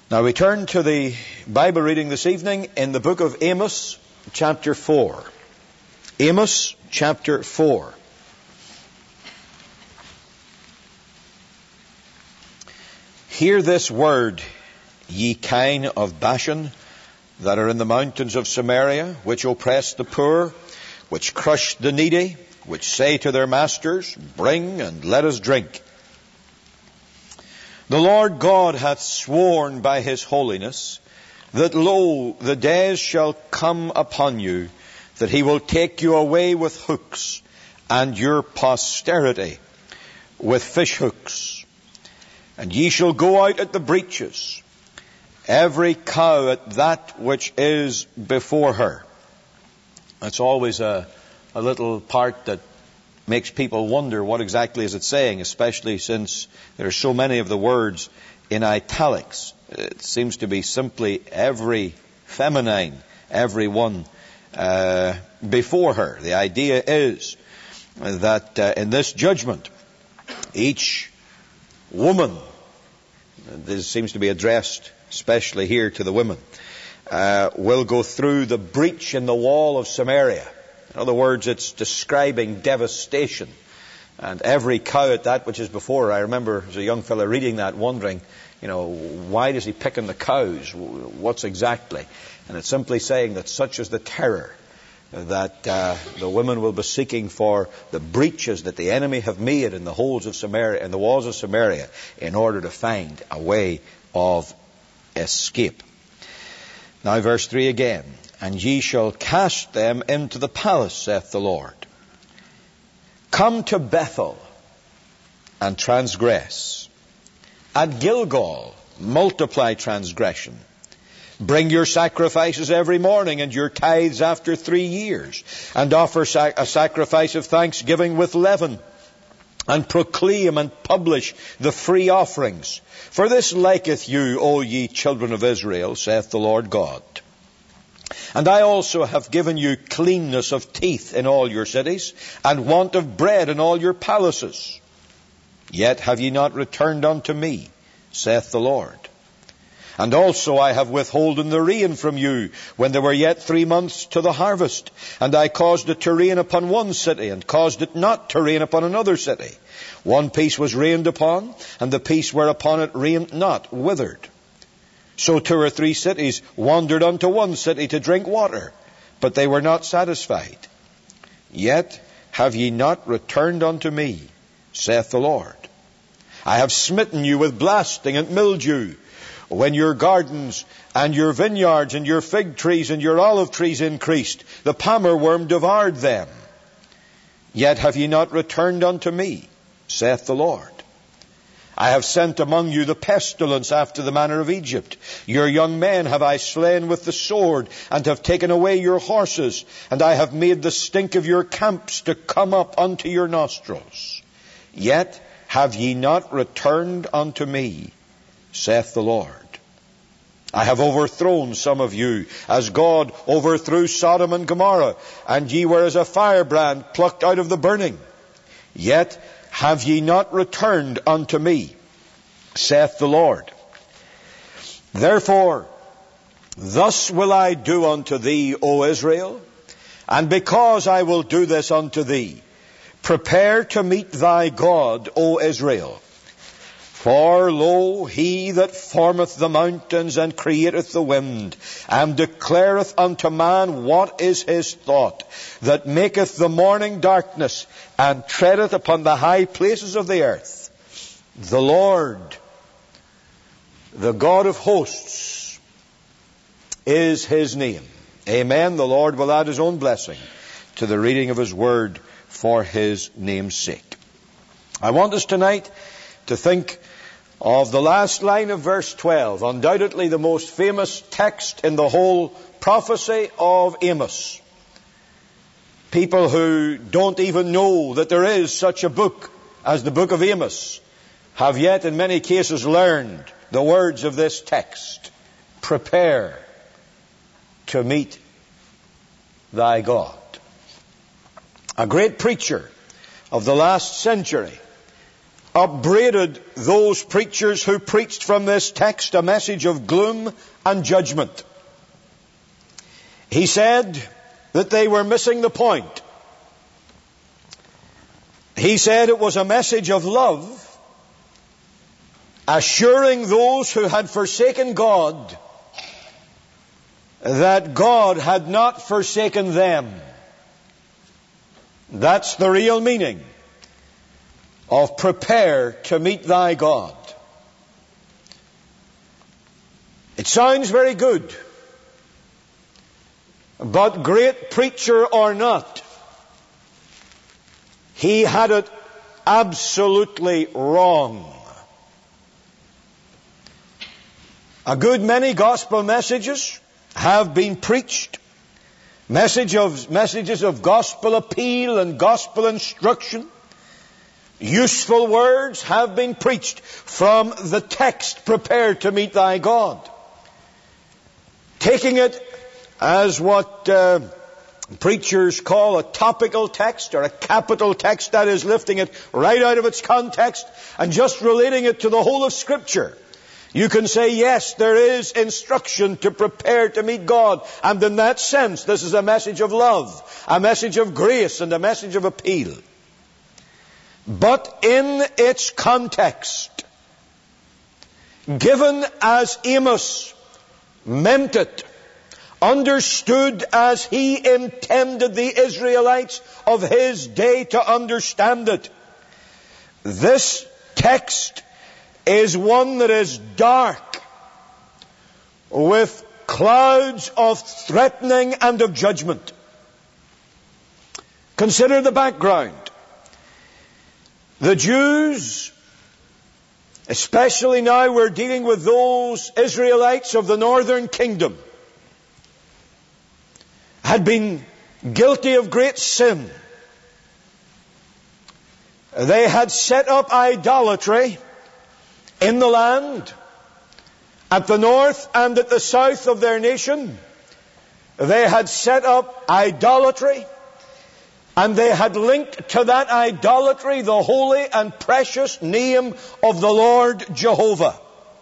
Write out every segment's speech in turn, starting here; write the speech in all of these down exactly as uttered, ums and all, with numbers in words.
Now we turn to the Bible reading this evening in the book of Amos, chapter four. Amos, chapter four. Hear this word, ye kine of Bashan, that are in the mountains of Samaria, which oppress the poor, which crush the needy, which say to their masters, bring and let us drink. The Lord God hath sworn by his holiness, that lo, the days shall come upon you, that he will take you away with hooks, and your posterity with fish hooks. And ye shall go out at the breaches, every cow at that which is before her. That's always a, a little part that makes people wonder what exactly is it saying, especially since there are so many of the words in italics. It seems to be simply every feminine, every one uh, before her. The idea is that uh, in this judgment, each woman, this seems to be addressed especially here to the women, uh, will go through the breach in the wall of Samaria. In other words, it's describing devastation. And every cow at that which is before her. I remember as a young fellow reading that, wondering, you know, why does he pick on the cows? What's exactly? And it's simply saying that such is the terror that uh, the women will be seeking for the breaches that the enemy have made in the holes of Samaria, in the walls of Samaria, in order to find a way of escape. Now verse three again. And ye shall cast them into the palace, saith the Lord. Come to Bethel and transgress. At Gilgal multiply transgression. Bring your sacrifices every morning and your tithes after three years. And offer sac- a sacrifice of thanksgiving with leaven. And proclaim and publish the free offerings. For this liketh you, O ye children of Israel, saith the Lord God. And I also have given you cleanness of teeth in all your cities, and want of bread in all your palaces. Yet have ye not returned unto me, saith the Lord. And also I have withholden the rain from you, when there were yet three months to the harvest. And I caused it to rain upon one city, and caused it not to rain upon another city. One piece was rained upon, and the piece whereupon it rained not withered. So two or three cities wandered unto one city to drink water, but they were not satisfied. Yet have ye not returned unto me, saith the Lord. I have smitten you with blasting and mildew, when your gardens and your vineyards and your fig trees and your olive trees increased, the palmer worm devoured them. Yet have ye not returned unto me, saith the Lord. I have sent among you the pestilence after the manner of Egypt. Your young men have I slain with the sword, and have taken away your horses, and I have made the stink of your camps to come up unto your nostrils. Yet have ye not returned unto me, saith the Lord. I have overthrown some of you, as God overthrew Sodom and Gomorrah, and ye were as a firebrand plucked out of the burning. Yet have ye not returned unto me, saith the Lord. Therefore, thus will I do unto thee, O Israel, and because I will do this unto thee, prepare to meet thy God, O Israel. For lo, he that formeth the mountains and createth the wind, and declareth unto man what is his thought, that maketh the morning darkness, and treadeth upon the high places of the earth. The Lord, the God of hosts, is his name. Amen. The Lord will add his own blessing to the reading of his word for his name's sake. I want us tonight to think of the last line of verse twelve, undoubtedly the most famous text in the whole prophecy of Amos. People who don't even know that there is such a book as the book of Amos have yet in many cases learned the words of this text. Prepare to meet thy God. A great preacher of the last century, upbraided those preachers who preached from this text a message of gloom and judgment. He said that they were missing the point. He said it was a message of love, assuring those who had forsaken God that God had not forsaken them. That's the real meaning of prepare to meet thy God. It sounds very good, but great preacher or not, he had it absolutely wrong. A good many gospel messages have been preached, message of, messages of gospel appeal and gospel instruction. Useful words have been preached from the text, prepare to meet thy God. Taking it as what uh, preachers call a topical text or a capital text, that is, lifting it right out of its context and just relating it to the whole of Scripture. You can say, yes, there is instruction to prepare to meet God. And in that sense, this is a message of love, a message of grace, and a message of appeal. But in its context, given as Amos meant it, understood as he intended the Israelites of his day to understand it, this text is one that is dark, with clouds of threatening and of judgment. Consider the background. The Jews, especially now we're dealing with those Israelites of the northern kingdom, had been guilty of great sin. They had set up idolatry in the land, at the north and at the south of their nation. They had set up idolatry, and they had linked to that idolatry the holy and precious name of the Lord Jehovah.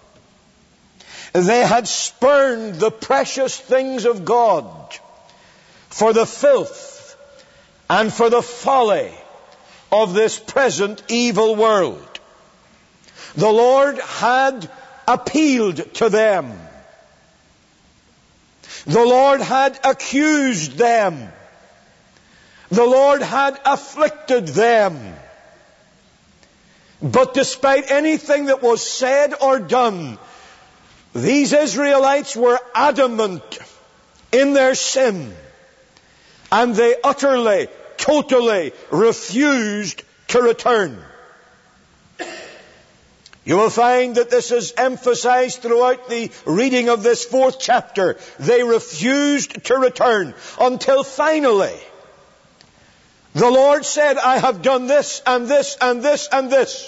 They had spurned the precious things of God for the filth and for the folly of this present evil world. The Lord had appealed to them. The Lord had accused them. The Lord had afflicted them. But despite anything that was said or done, these Israelites were adamant in their sin, and they utterly, totally refused to return. You will find that this is emphasized throughout the reading of this fourth chapter. They refused to return until finally the Lord said, I have done this and this and this and this.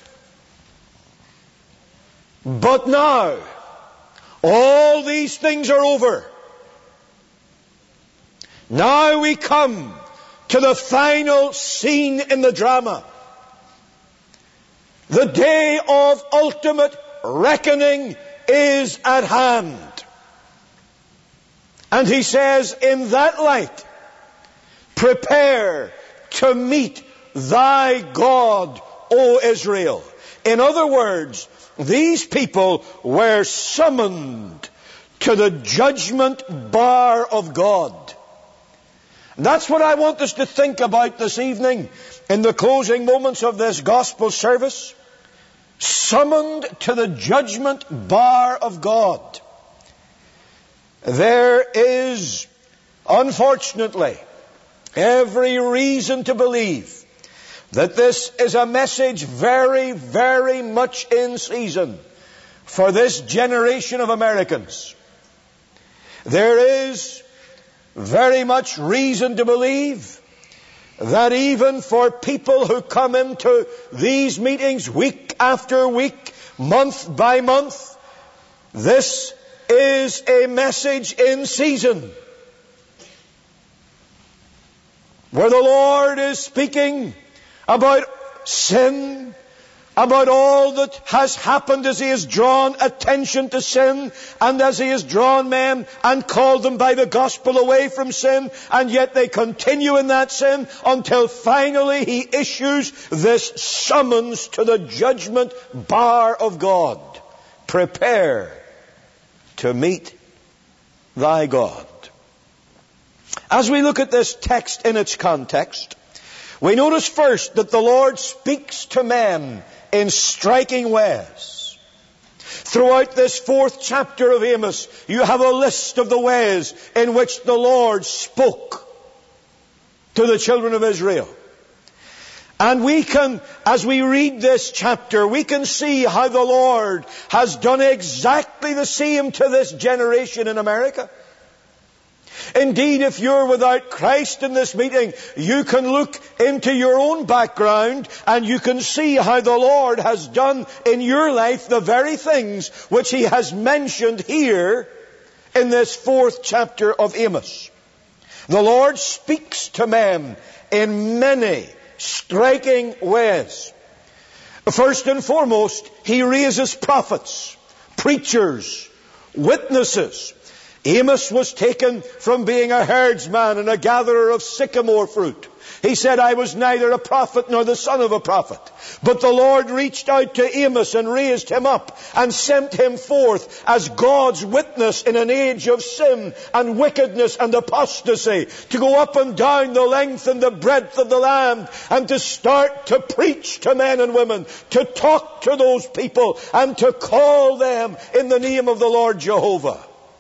But now, all these things are over. Now we come to the final scene in the drama. The day of ultimate reckoning is at hand. And he says, in that light, prepare to meet thy God, O Israel. In other words, these people were summoned to the judgment bar of God. And that's what I want us to think about this evening in the closing moments of this gospel service. Summoned to the judgment bar of God. There is, unfortunately, every reason to believe that this is a message very, very much in season for this generation of Americans. There is very much reason to believe that even for people who come into these meetings week after week, month by month, this is a message in season where the Lord is speaking about sin, about all that has happened as he has drawn attention to sin and as he has drawn men and called them by the gospel away from sin, and yet they continue in that sin until finally he issues this summons to the judgment bar of God. Prepare to meet thy God. As we look at this text in its context, we notice first that the Lord speaks to men in striking ways. Throughout this fourth chapter of Amos, you have a list of the ways in which the Lord spoke to the children of Israel. And we can, as we read this chapter, we can see how the Lord has done exactly the same to this generation in America. Indeed, if you're without Christ in this meeting, you can look into your own background and you can see how the Lord has done in your life the very things which He has mentioned here in this fourth chapter of Amos. The Lord speaks to men in many striking ways. First and foremost, He raises prophets, preachers, witnesses. Amos was taken from being a herdsman and a gatherer of sycamore fruit. He said, I was neither a prophet nor the son of a prophet. But the Lord reached out to Amos and raised him up and sent him forth as God's witness in an age of sin and wickedness and apostasy, to go up and down the length and the breadth of the land and to start to preach to men and women, to talk to those people and to call them in the name of the Lord Jehovah.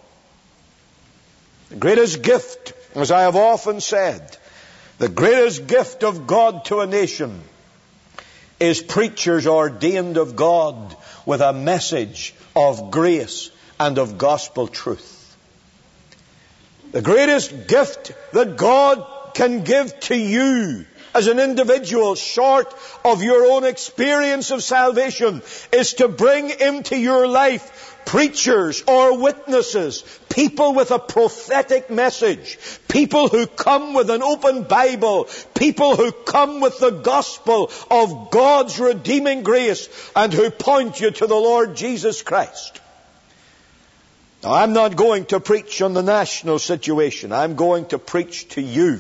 The greatest gift, as I have often said, the greatest gift of God to a nation is preachers ordained of God with a message of grace and of gospel truth. The greatest gift that God can give to you as an individual, short of your own experience of salvation, is to bring into your life preachers or witnesses, people with a prophetic message, people who come with an open Bible, people who come with the gospel of God's redeeming grace and who point you to the Lord Jesus Christ. Now, I'm not going to preach on the national situation. I'm going to preach to you.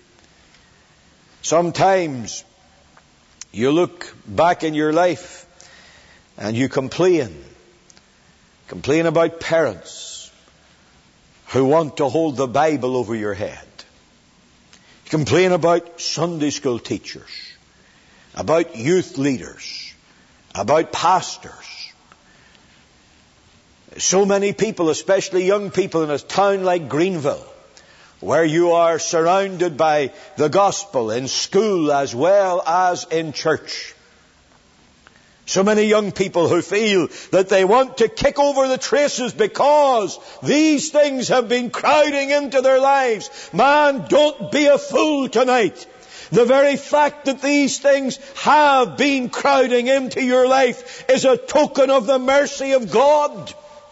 Sometimes you look back in your life and you complain. Complain about parents who want to hold the Bible over your head. You complain about Sunday school teachers, about youth leaders, about pastors. So many people, especially young people in a town like Greenville, where you are surrounded by the gospel in school as well as in church. So many young people who feel that they want to kick over the traces because these things have been crowding into their lives. Man, don't be a fool tonight. The very fact that these things have been crowding into your life is a token of the mercy of God.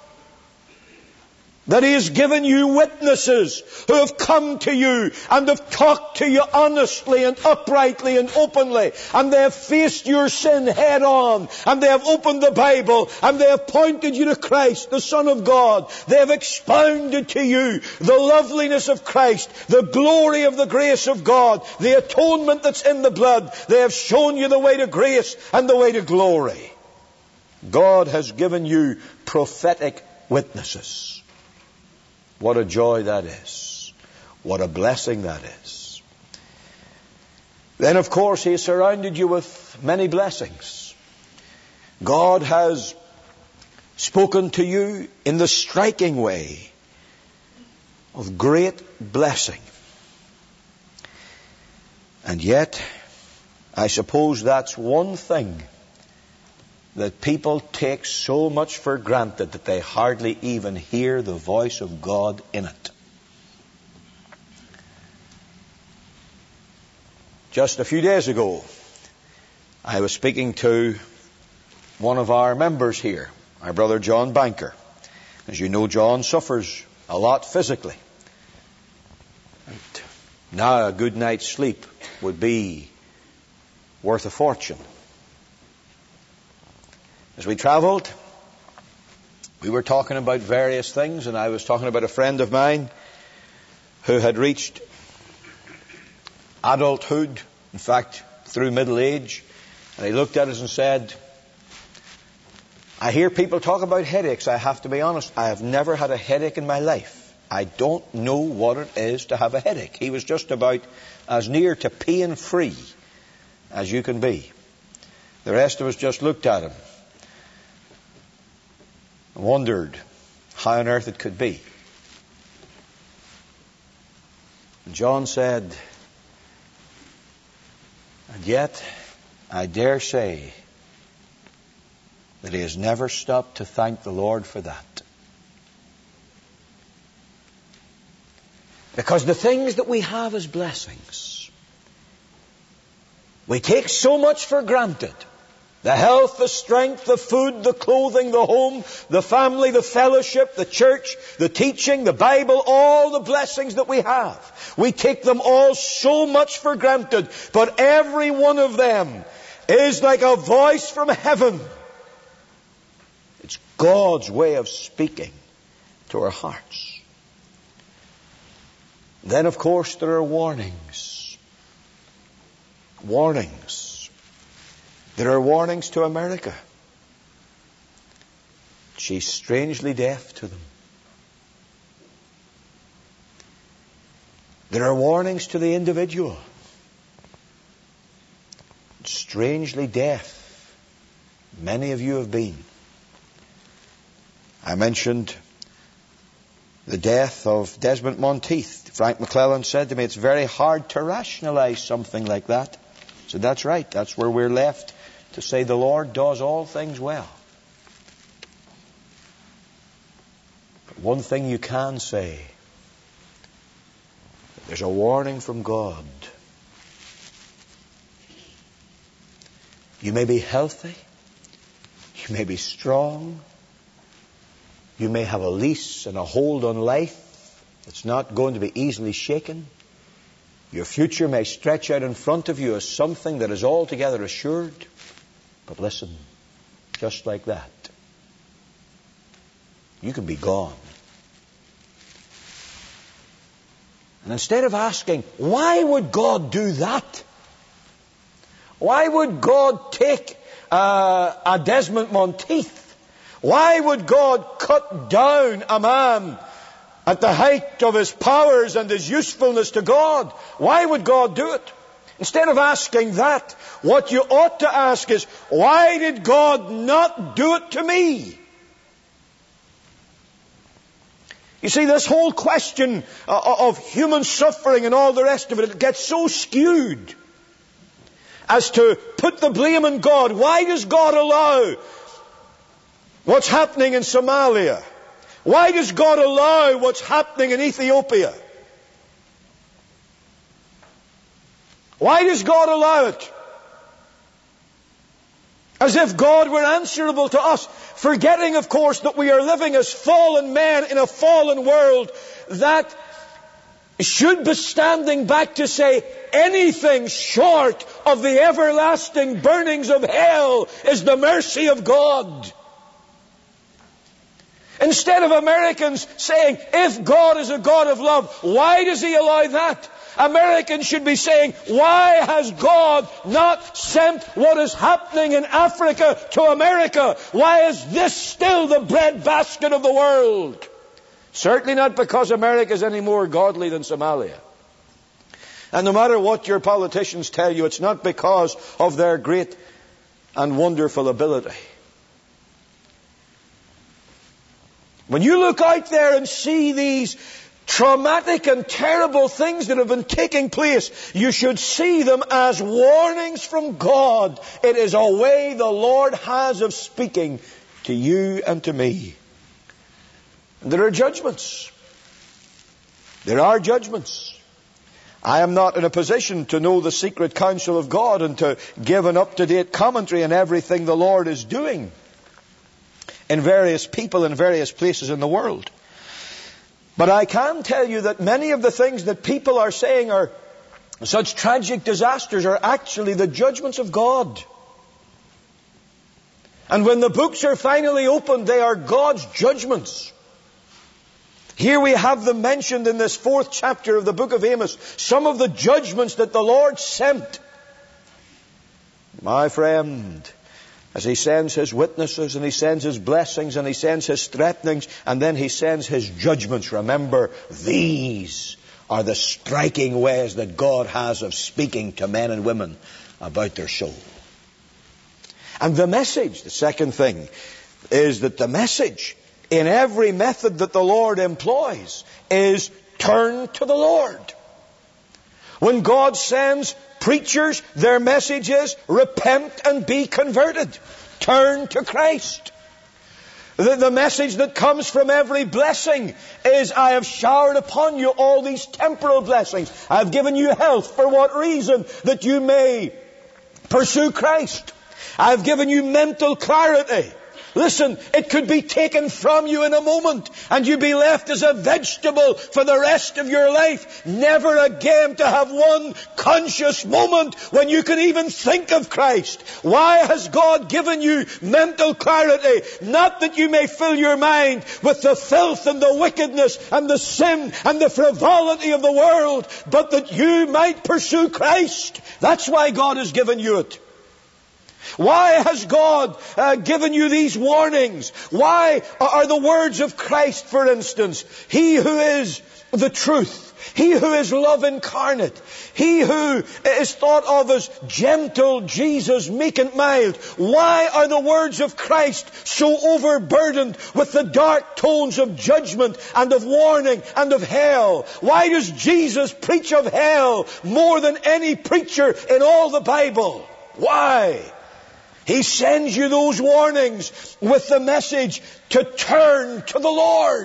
That He has given you witnesses who have come to you and have talked to you honestly and uprightly and openly. And they have faced your sin head on. And they have opened the Bible. And they have pointed you to Christ, the Son of God. They have expounded to you the loveliness of Christ, the glory of the grace of God, the atonement that's in the blood. They have shown you the way to grace and the way to glory. God has given you prophetic witnesses. What a joy that is. What a blessing that is. Then, of course, He has surrounded you with many blessings. God has spoken to you in the striking way of great blessing. And yet, I suppose that's one thing that people take so much for granted that they hardly even hear the voice of God in it. Just a few days ago, I was speaking to one of our members here, our brother John Banker. As you know, John suffers a lot physically. And now a good night's sleep would be worth a fortune. As we travelled, we were talking about various things, and I was talking about a friend of mine who had reached adulthood, in fact, through middle age, and he looked at us and said, I hear people talk about headaches. I have to be honest, I have never had a headache in my life. I don't know what it is to have a headache. He was just about as near to pain-free as you can be. The rest of us just looked at him and wondered how on earth it could be. And John said, and yet I dare say that he has never stopped to thank the Lord for that. Because the things that we have as blessings, we take so much for granted. The health, the strength, the food, the clothing, the home, the family, the fellowship, the church, the teaching, the Bible, all the blessings that we have. We take them all so much for granted. But every one of them is like a voice from heaven. It's God's way of speaking to our hearts. Then, of course, there are warnings. Warnings. There are warnings to America. She's strangely deaf to them. There are warnings to the individual. Strangely deaf. Many of you have been. I mentioned the death of Desmond Monteith. Frank McClellan said to me, it's very hard to rationalize something like that. So that's right. That's where we're left to say the Lord does all things well. But one thing you can say, there's a warning from God. You may be healthy. You may be strong. You may have a lease and a hold on life that's not going to be easily shaken. Your future may stretch out in front of you as something that is altogether assured. But listen, just like that, you can be gone. And instead of asking, why would God do that? Why would God take uh, a Desmond Monteith? Why would God cut down a man at the height of his powers and his usefulness to God? Why would God do it? Instead of asking that, what you ought to ask is, why did God not do it to me? You see, this whole question of human suffering and all the rest of it, it gets so skewed as to put the blame on God. Why does God allow what's happening in Somalia? Why does God allow what's happening in Ethiopia? Why does God allow it? As if God were answerable to us, forgetting, of course, that we are living as fallen men in a fallen world that should be standing back to say anything short of the everlasting burnings of hell is the mercy of God. Instead of Americans saying, if God is a God of love, why does He allow that? Americans should be saying, why has God not sent what is happening in Africa to America? Why is this still the breadbasket of the world? Certainly not because America is any more godly than Somalia. And no matter what your politicians tell you, it's not because of their great and wonderful ability. When you look out there and see these traumatic and terrible things that have been taking place, you should see them as warnings from God. It is a way the Lord has of speaking to you and to me. And there are judgments. There are judgments. I am not in a position to know the secret counsel of God and to give an up-to-date commentary on everything the Lord is doing in various people in various places in the world. But I can tell you that many of the things that people are saying are such tragic disasters are actually the judgments of God. And when the books are finally opened, they are God's judgments. Here we have them mentioned in this fourth chapter of the book of Amos, some of the judgments that the Lord sent. My friend, as He sends His witnesses, and He sends His blessings, and He sends His threatenings, and then He sends His judgments, remember, these are the striking ways that God has of speaking to men and women about their soul. And the message, the second thing, is that the message in every method that the Lord employs is turn to the Lord. When God sends preachers, their message is repent and be converted. Turn to Christ. The, the message that comes from every blessing is, I have showered upon you all these temporal blessings. I have given you health. For what reason? That you may pursue Christ. I have given you mental clarity. Listen, it could be taken from you in a moment and you'd be left as a vegetable for the rest of your life. Never again to have one conscious moment when you can even think of Christ. Why has God given you mental clarity? Not that you may fill your mind with the filth and the wickedness and the sin and the frivolity of the world, but that you might pursue Christ. That's why God has given you it. Why has God uh, given you these warnings? Why are the words of Christ, for instance, He who is the truth, He who is love incarnate, He who is thought of as gentle Jesus, meek and mild, why are the words of Christ so overburdened with the dark tones of judgment and of warning and of hell? Why does Jesus preach of hell more than any preacher in all the Bible? Why? He sends you those warnings with the message to turn to the Lord.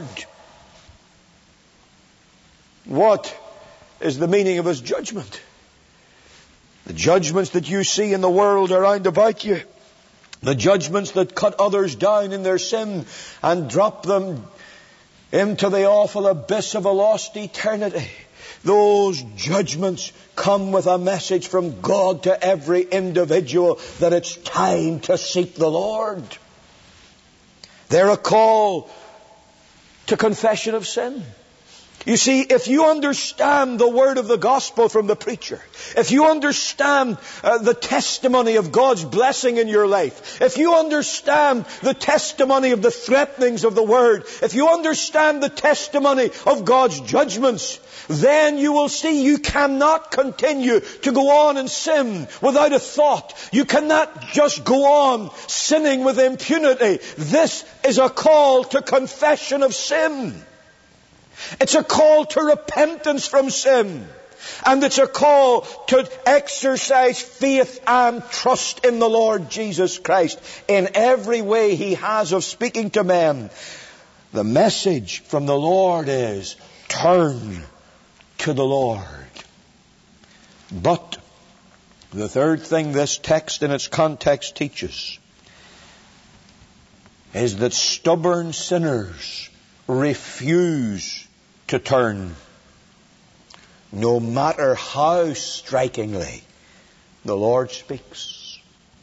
What is the meaning of His judgment? The judgments that you see in the world around about you, the judgments that cut others down in their sin and drop them into the awful abyss of a lost eternity. Those judgments come with a message from God to every individual that it's time to seek the Lord. They're a call to confession of sin. You see, if you understand the word of the gospel from the preacher, if you understand uh, the testimony of God's blessing in your life, if you understand the testimony of the threatenings of the word, if you understand the testimony of God's judgments, then you will see you cannot continue to go on in sin without a thought. You cannot just go on sinning with impunity. This is a call to confession of sin. It's a call to repentance from sin. And it's a call to exercise faith and trust in the Lord Jesus Christ in every way He has of speaking to men. The message from the Lord is, turn to the Lord. But the third thing this text in its context teaches is that stubborn sinners refuse to turn, no matter how strikingly the Lord speaks.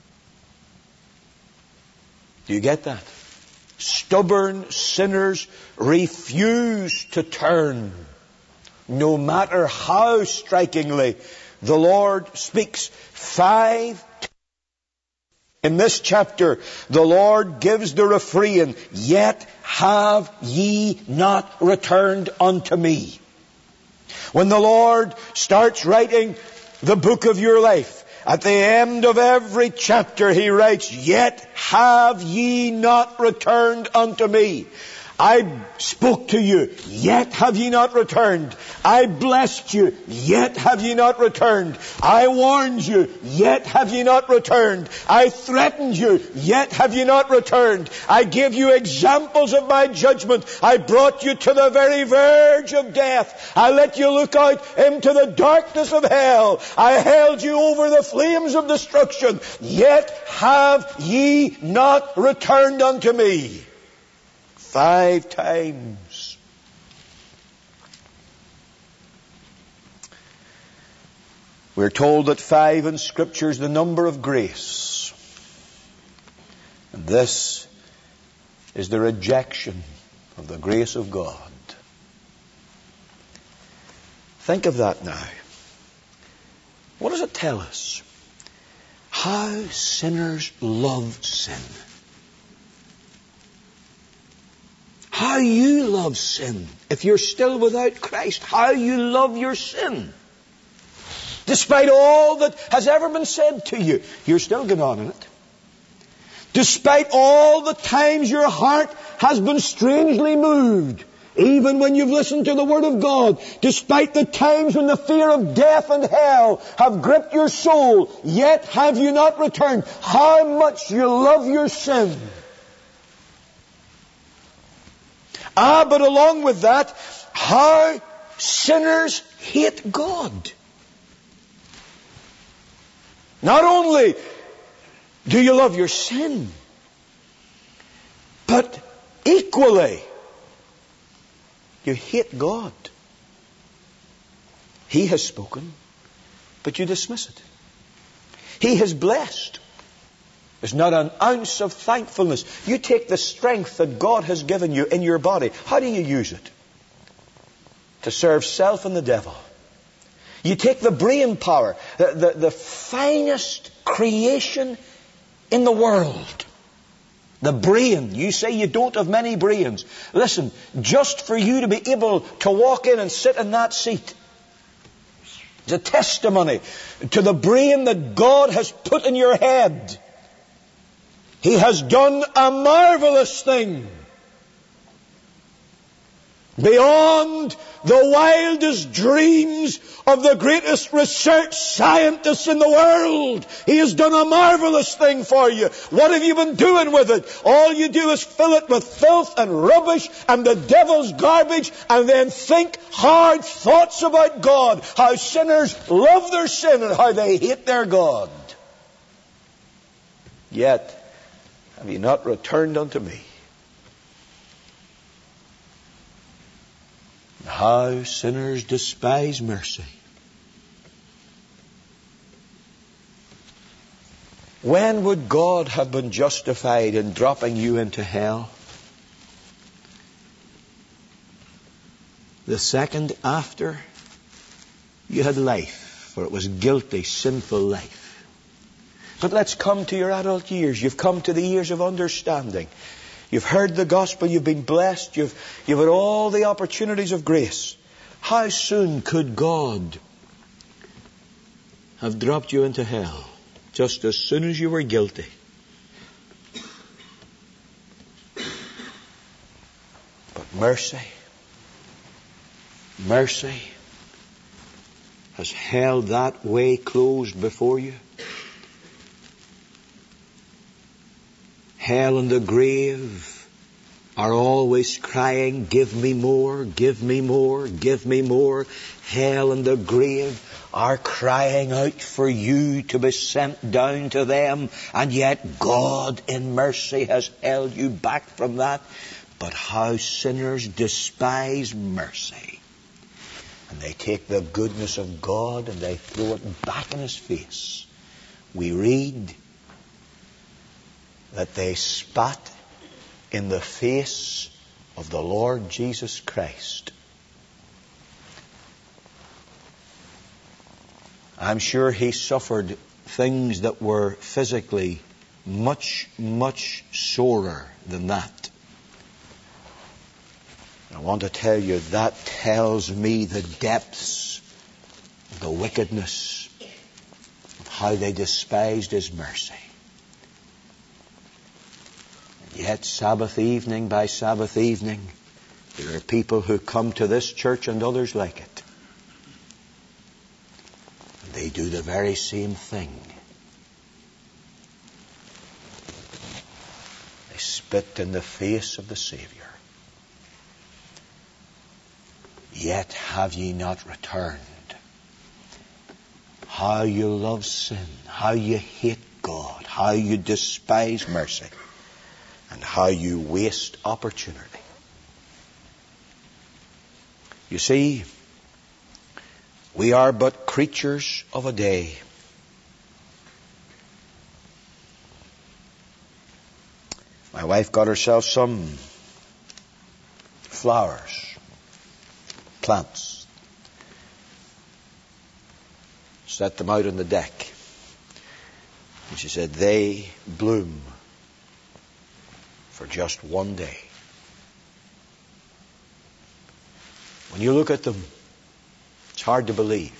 Do you get that? Stubborn sinners refuse to turn, no matter how strikingly the Lord speaks. Five In this chapter, the Lord gives the refrain, yet have ye not returned unto me. When the Lord starts writing the book of your life, at the end of every chapter He writes, yet have ye not returned unto me. I spoke to you, yet have ye not returned. I blessed you, yet have ye not returned. I warned you, yet have ye not returned. I threatened you, yet have ye not returned. I gave you examples of my judgment. I brought you to the very verge of death. I let you look out into the darkness of hell. I held you over the flames of destruction, yet have ye not returned unto me. Five times. We're told that five in Scripture is the number of grace. And this is the rejection of the grace of God. Think of that now. What does it tell us? How sinners love sin. How you love sin. If you're still without Christ, how you love your sin. Despite all that has ever been said to you, you're still going on in it. Despite all the times your heart has been strangely moved, even when you've listened to the Word of God, despite the times when the fear of death and hell have gripped your soul, yet have you not returned. How much you love your sin. Ah, but along with that, how sinners hate God. Not only do you love your sin, but equally, you hate God. He has spoken, but you dismiss it. He has blessed. There's not an ounce of thankfulness. You take the strength that God has given you in your body. How do you use it? To serve self and the devil. You take the brain power, the, the, the finest creation in the world. The brain. You say you don't have many brains. Listen, just for you to be able to walk in and sit in that seat, it's a testimony to the brain that God has put in your head. He has done a marvelous thing. Beyond the wildest dreams of the greatest research scientists in the world. He has done a marvelous thing for you. What have you been doing with it? All you do is fill it with filth and rubbish and the devil's garbage, and then think hard thoughts about God. How sinners love their sin and how they hate their God. Yet have you not returned unto me? How sinners despise mercy. When would God have been justified in dropping you into hell? The second after you had life, for it was guilty, sinful life. But let's come to your adult years. You've come to the years of understanding. You've heard the gospel, you've been blessed, you've, you've had all the opportunities of grace. How soon could God have dropped you into hell? Just as soon as you were guilty. But mercy, mercy has held that way closed before you. Hell and the grave are always crying, give me more, give me more, give me more. Hell and the grave are crying out for you to be sent down to them, and yet God in mercy has held you back from that. But how sinners despise mercy. And they take the goodness of God and they throw it back in His face. We read that they spat in the face of the Lord Jesus Christ. I'm sure He suffered things that were physically much, much sorer than that. I want to tell you, that tells me the depths of the wickedness of how they despised His mercy. Yet Sabbath evening by Sabbath evening, there are people who come to this church and others like it. And they do the very same thing. They spit in the face of the Savior. Yet have ye not returned. How you love sin, how you hate God, how you despise mercy, and how you waste opportunity. You see, we are but creatures of a day. My wife got herself some flowers, plants, set them out on the deck. And she said, they bloom for just one day. When you look at them, it's hard to believe.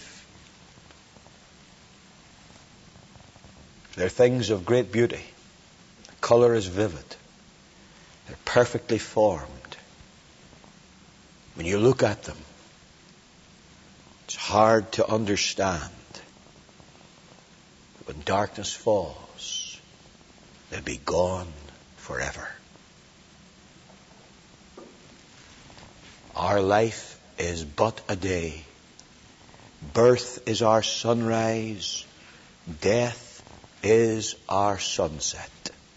They're things of great beauty. The color is vivid. They're perfectly formed. When you look at them, it's hard to understand. When darkness falls, they'll be gone forever. Our life is but a day. Birth is our sunrise. Death is our sunset.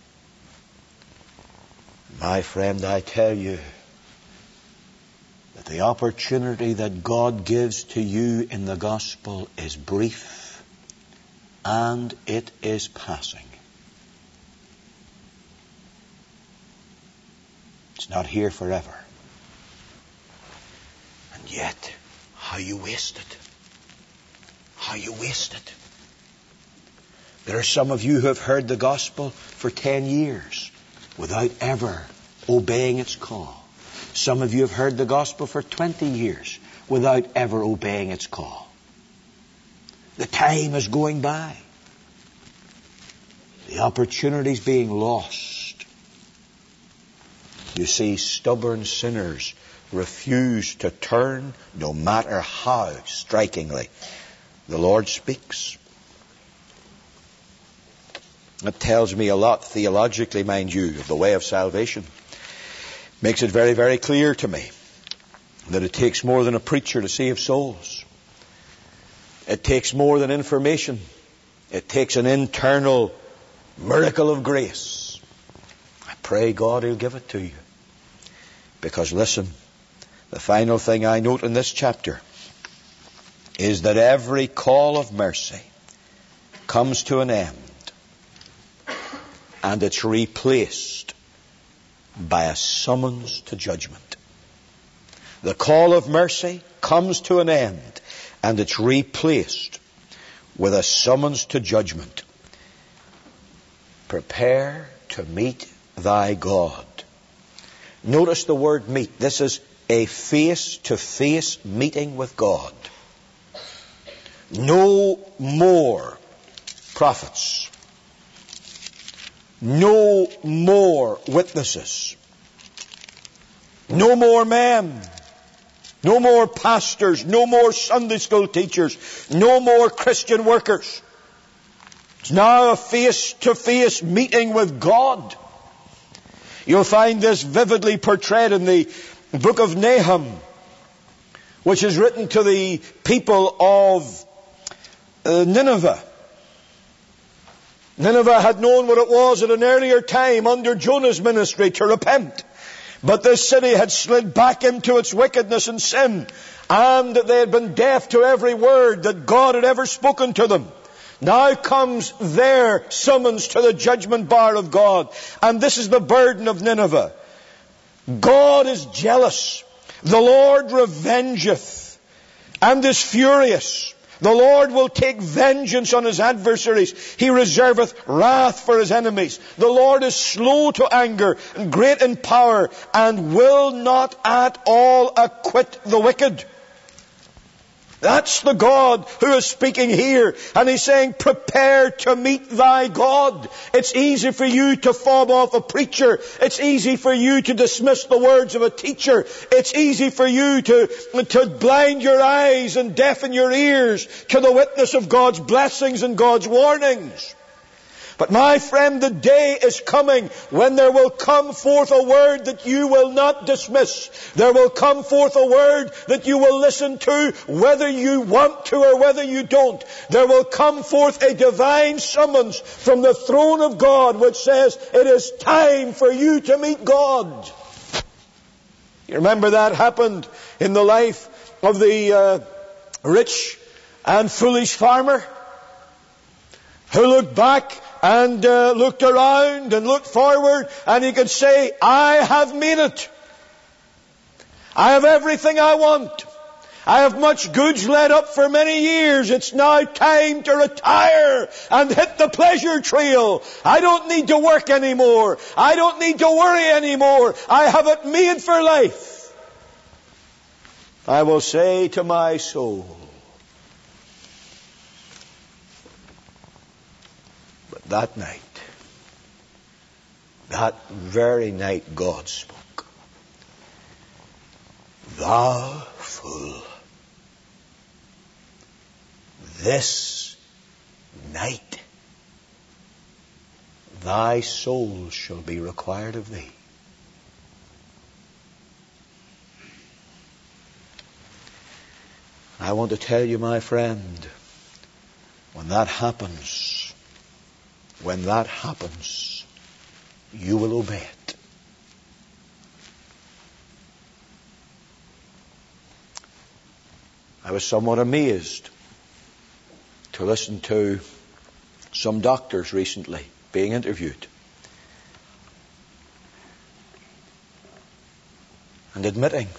My friend, I tell you that the opportunity that God gives to you in the gospel is brief and it is passing. It's not here forever. And yet, how you waste it. How you waste it. There are some of you who have heard the gospel for ten years without ever obeying its call. Some of you have heard the gospel for twenty years without ever obeying its call. The time is going by. The opportunity is being lost. You see, stubborn sinners refuse to turn no matter how strikingly the Lord speaks. That tells me a lot theologically, mind you, of the way of salvation. Makes it very, very clear to me that it takes more than a preacher to save souls. It takes more than information. It takes an internal miracle of grace. I pray God He'll give it to you. Because listen, the final thing I note in this chapter is that every call of mercy comes to an end and it's replaced by a summons to judgment. The call of mercy comes to an end and it's replaced with a summons to judgment. Prepare to meet thy God. Notice the word meet. This is a face-to-face meeting with God. No more prophets. No more witnesses. No more men. No more pastors. No more Sunday school teachers. No more Christian workers. It's now a face-to-face meeting with God. You'll find this vividly portrayed in the book of Nahum, which is written to the people of uh, Nineveh. Nineveh had known what it was at an earlier time under Jonah's ministry to repent. But this city had slid back into its wickedness and sin, and they had been deaf to every word that God had ever spoken to them. Now comes their summons to the judgment bar of God. And this is the burden of Nineveh. God is jealous. The Lord revengeth and is furious. The Lord will take vengeance on His adversaries. He reserveth wrath for His enemies. The Lord is slow to anger and great in power and will not at all acquit the wicked. That's the God who is speaking here. And He's saying, prepare to meet thy God. It's easy for you to fob off a preacher. It's easy for you to dismiss the words of a teacher. It's easy for you to, to blind your eyes and deafen your ears to the witness of God's blessings and God's warnings. But my friend, the day is coming when there will come forth a word that you will not dismiss. There will come forth a word that you will listen to whether you want to or whether you don't. There will come forth a divine summons from the throne of God which says it is time for you to meet God. You remember that happened in the life of the uh, rich and foolish farmer who looked back and uh, looked around and looked forward, and he could say, I have made it. I have everything I want. I have much goods laid up for many years. It's now time to retire and hit the pleasure trail. I don't need to work anymore. I don't need to worry anymore. I have it made for life. I will say to my soul, but that night, that very night God spoke, thou fool, this night thy soul shall be required of thee. I want to tell you, my friend, when that happens, when that happens, you will obey it. I was somewhat amazed to listen to some doctors recently being interviewed and admitting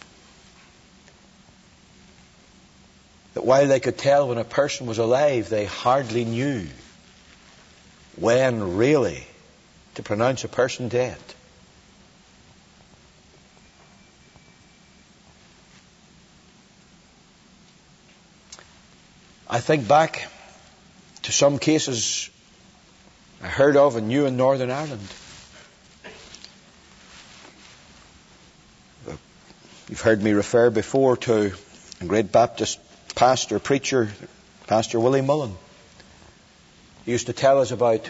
that while they could tell when a person was alive, they hardly knew when really to pronounce a person dead. I think back to some cases I heard of and knew in Northern Ireland. You've heard me refer before to a great Baptist pastor, preacher, Pastor Willie Mullen. He used to tell us about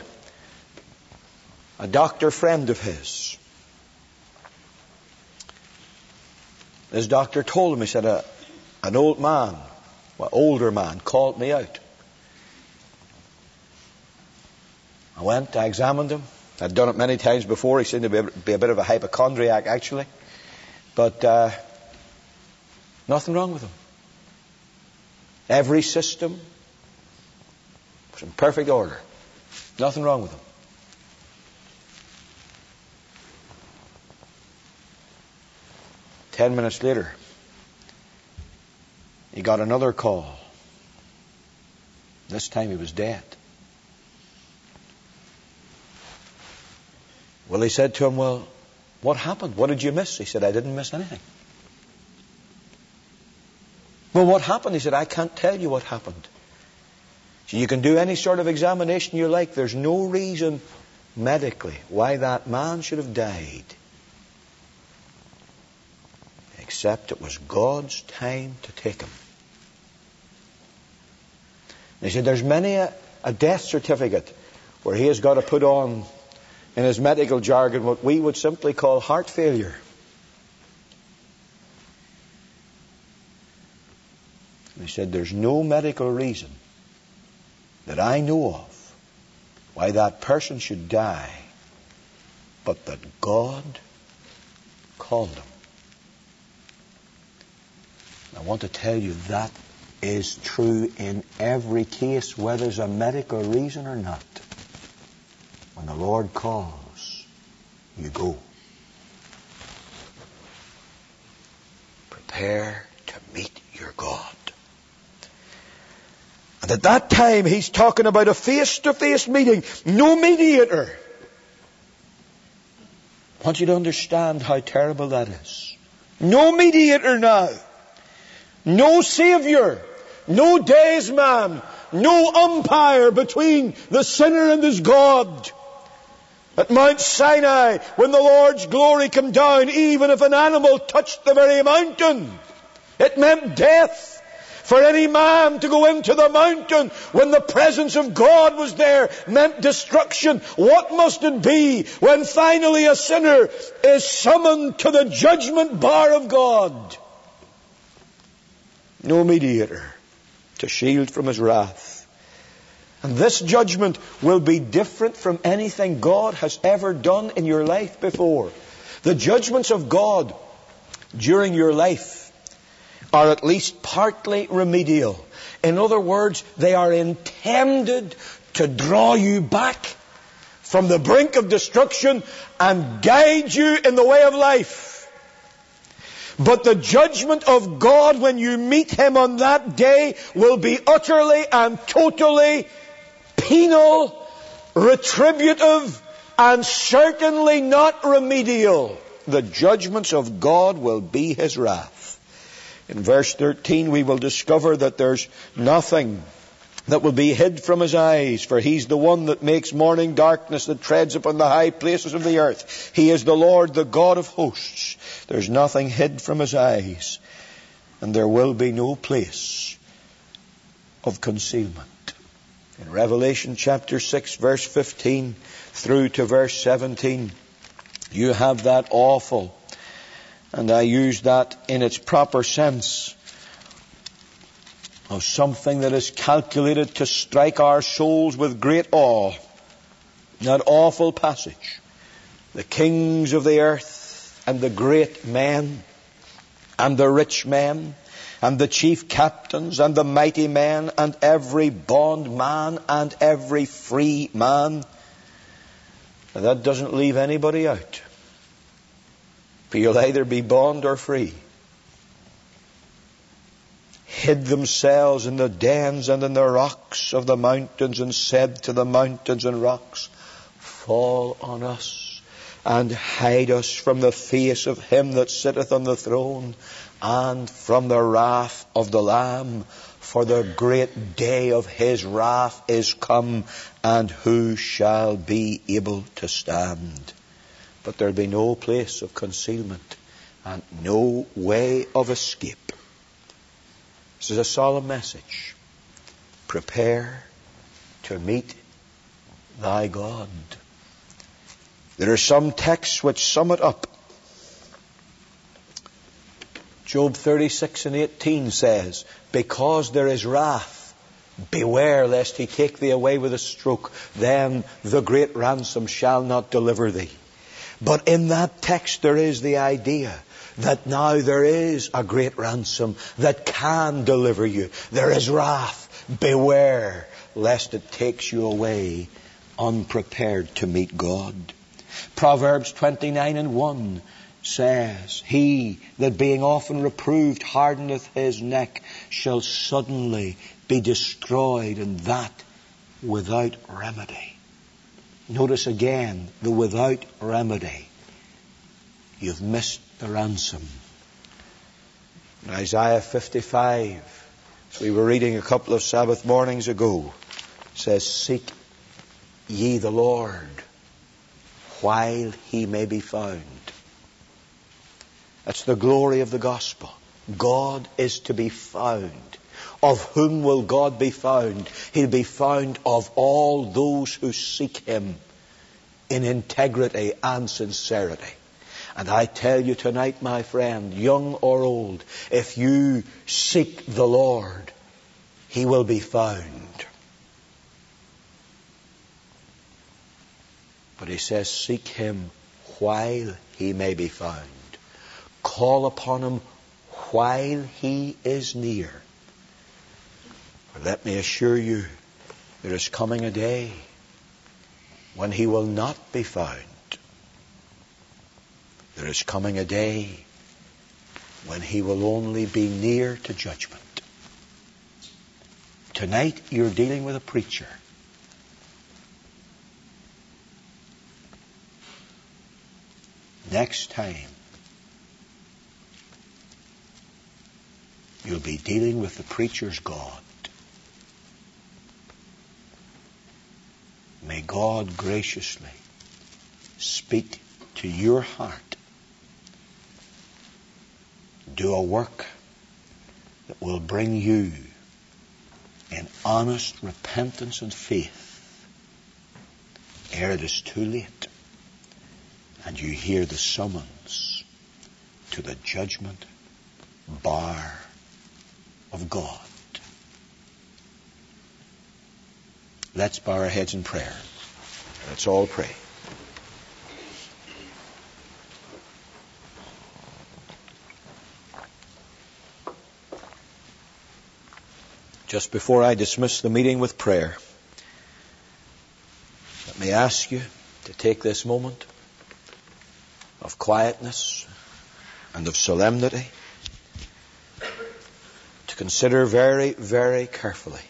a doctor friend of his. This doctor told him, he said, a, an old man, well, older man, called me out. I went, I examined him. I'd done it many times before. He seemed to be a, be a bit of a hypochondriac, actually. But uh, nothing wrong with him. Every system was in perfect order. Nothing wrong with him. Ten minutes later, he got another call. This time he was dead. Well, he said to him, well, what happened? What did you miss? He said, I didn't miss anything. Well, what happened? He said, I can't tell you what happened. So you can do any sort of examination you like. There's no reason medically why that man should have died, except it was God's time to take him. And he said, there's many a, a death certificate where he has got to put on, in his medical jargon, what we would simply call heart failure. And he said, there's no medical reason that I know of why that person should die, but that God called him. I want to tell you that is true in every case, whether there's a medical reason or not. When the Lord calls, you go. Prepare to meet your God. And at that time, he's talking about a face-to-face meeting. No mediator. I want you to understand how terrible that is. No mediator now. No Savior. No daysman. No umpire between the sinner and his God. At Mount Sinai, when the Lord's glory came down, even if an animal touched the very mountain, it meant death. For any man to go into the mountain when the presence of God was there meant destruction. What must it be when finally a sinner is summoned to the judgment bar of God? No mediator to shield from his wrath. And this judgment will be different from anything God has ever done in your life before. The judgments of God during your life are at least partly remedial. In other words, they are intended to draw you back from the brink of destruction and guide you in the way of life. But the judgment of God when you meet Him on that day will be utterly and totally penal, retributive, and certainly not remedial. The judgments of God will be His wrath. In verse thirteen we will discover that there's nothing that will be hid from His eyes, for He's the one that makes morning darkness, that treads upon the high places of the earth. He is the Lord, the God of hosts. There's nothing hid from His eyes, and there will be no place of concealment. In Revelation chapter six, verse fifteen through to verse seventeen, you have that awful, and I use that in its proper sense, of something that is calculated to strike our souls with great awe. That awful passage. The kings of the earth and the great men and the rich men and the chief captains and the mighty men and every bondman and every free man. Now that doesn't leave anybody out. For you'll either be bond or free. Hid themselves in the dens and in the rocks of the mountains, and said to the mountains and rocks, fall on us and hide us from the face of Him that sitteth on the throne and from the wrath of the Lamb. For the great day of His wrath is come, and who shall be able to stand? But there'll be no place of concealment and no way of escape. This is a solemn message. Prepare to meet thy God. There are some texts which sum it up. Job thirty-six and eighteen says, because there is wrath, beware lest He take thee away with a stroke, then the great ransom shall not deliver thee. But in that text there is the idea that now there is a great ransom that can deliver you. There is wrath. Beware lest it takes you away unprepared to meet God. Proverbs twenty-nine and one says, he that being often reproved hardeneth his neck shall suddenly be destroyed, and that without remedy. Notice again the without remedy. You've missed the ransom. In Isaiah fifty-five, as we were reading a couple of Sabbath mornings ago, says, seek ye the Lord while He may be found. That's the glory of the gospel. God is to be found. Of whom will God be found? He'll be found of all those who seek Him in integrity and sincerity. And I tell you tonight, my friend, young or old, if you seek the Lord, He will be found. But He says, seek Him while He may be found. Call upon Him while He is near. For let me assure you, there is coming a day when He will not be found. There is coming a day when He will only be near to judgment. Tonight you're dealing with a preacher. Next time you'll be dealing with the preacher's God. May God graciously speak to your heart. Do a work that will bring you in honest repentance and faith ere it is too late and you hear the summons to the judgment bar of God. Let's bow our heads in prayer. Let's all pray. Just before I dismiss the meeting with prayer, I ask you to take this moment of quietness and of solemnity to consider very, very carefully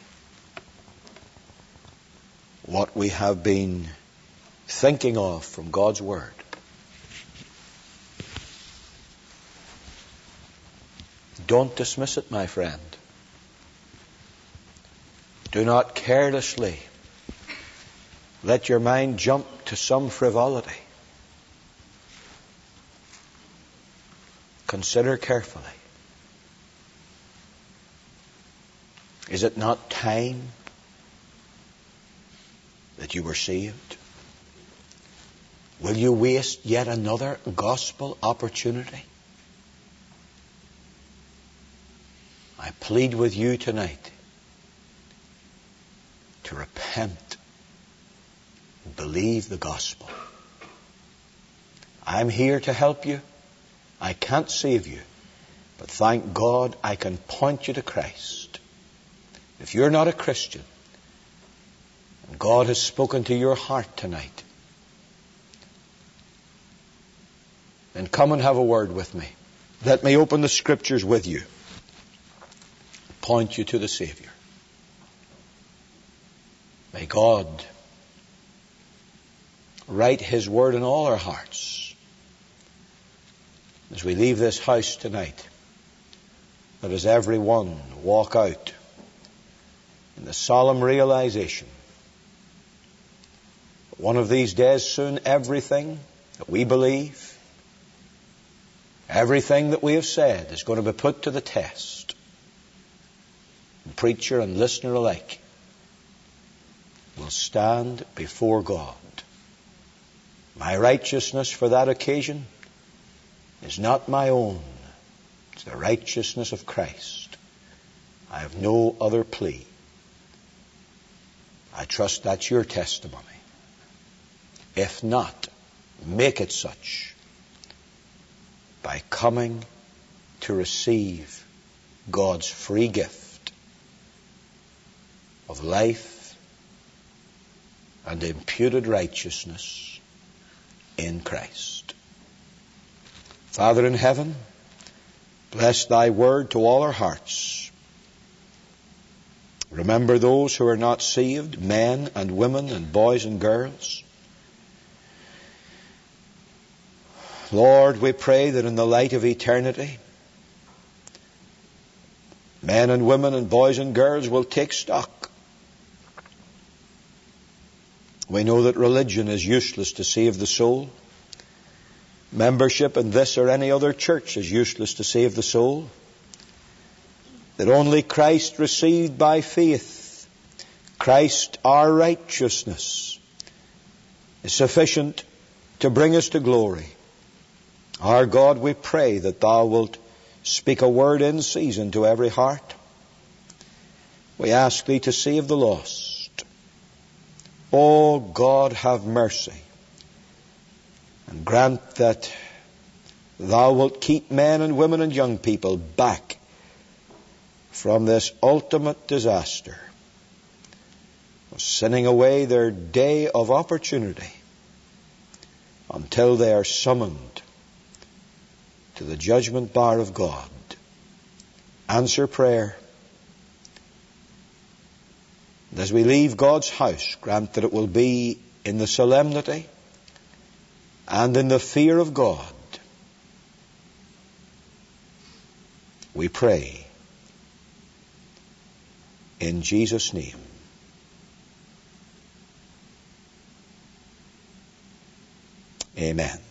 what we have been thinking of from God's Word. Don't dismiss it, my friend. Do not carelessly let your mind jump to some frivolity. Consider carefully. Is it not time that you were saved? Will you waste yet another gospel opportunity? I plead with you tonight to repent and believe the gospel. I'm here to help you. I can't save you, but thank God I can point you to Christ. If you're not a Christian, and God has spoken to your heart tonight, then come and have a word with me. Let me open the Scriptures with you. Point you to the Savior. May God write His Word in all our hearts. As we leave this house tonight, let us every one walk out in the solemn realization that one of these days soon everything that we believe, everything that we have said is going to be put to the test. And preacher and listener alike will stand before God. My righteousness for that occasion is not my own. It's the righteousness of Christ. I have no other plea. I trust that's your testimony. If not, make it such by coming to receive God's free gift of life and imputed righteousness in Christ. Father in heaven, bless Thy word to all our hearts. Remember those who are not saved, men and women and boys and girls. Lord, we pray that in the light of eternity, men and women and boys and girls will take stock. We know that religion is useless to save the soul. Membership in this or any other church is useless to save the soul. That only Christ received by faith, Christ our righteousness, is sufficient to bring us to glory. Our God, we pray that Thou wilt speak a word in season to every heart. We ask Thee to save the lost. O God, have mercy, and grant that Thou wilt keep men and women and young people back from this ultimate disaster of sinning away their day of opportunity until they are summoned to the judgment bar of God. Answer prayer. And as we leave God's house, grant that it will be in the solemnity and in the fear of God. We pray in Jesus' name. Amen.